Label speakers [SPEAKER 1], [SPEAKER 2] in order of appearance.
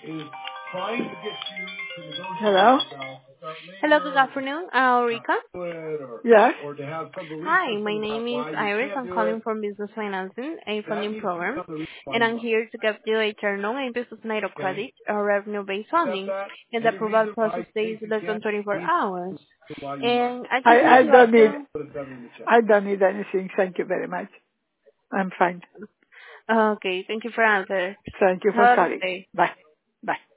[SPEAKER 1] Hello?
[SPEAKER 2] Hello, good afternoon, Ulrika.
[SPEAKER 1] Yes?
[SPEAKER 2] Hi, my name is Iris. I'm calling from Business Financing, a funding program, and I'm here to give you a turn on a business line of credit or revenue-based funding, and the approval process takes less than 24 hours. And I just need
[SPEAKER 1] I
[SPEAKER 2] to
[SPEAKER 1] don't
[SPEAKER 2] ask
[SPEAKER 1] need
[SPEAKER 2] you,
[SPEAKER 1] I don't need anything. Thank you very much. I'm fine.
[SPEAKER 2] okay, thank you for answering.
[SPEAKER 1] Thank you for
[SPEAKER 2] Have a good
[SPEAKER 1] calling.
[SPEAKER 2] day.
[SPEAKER 1] Bye. Bye.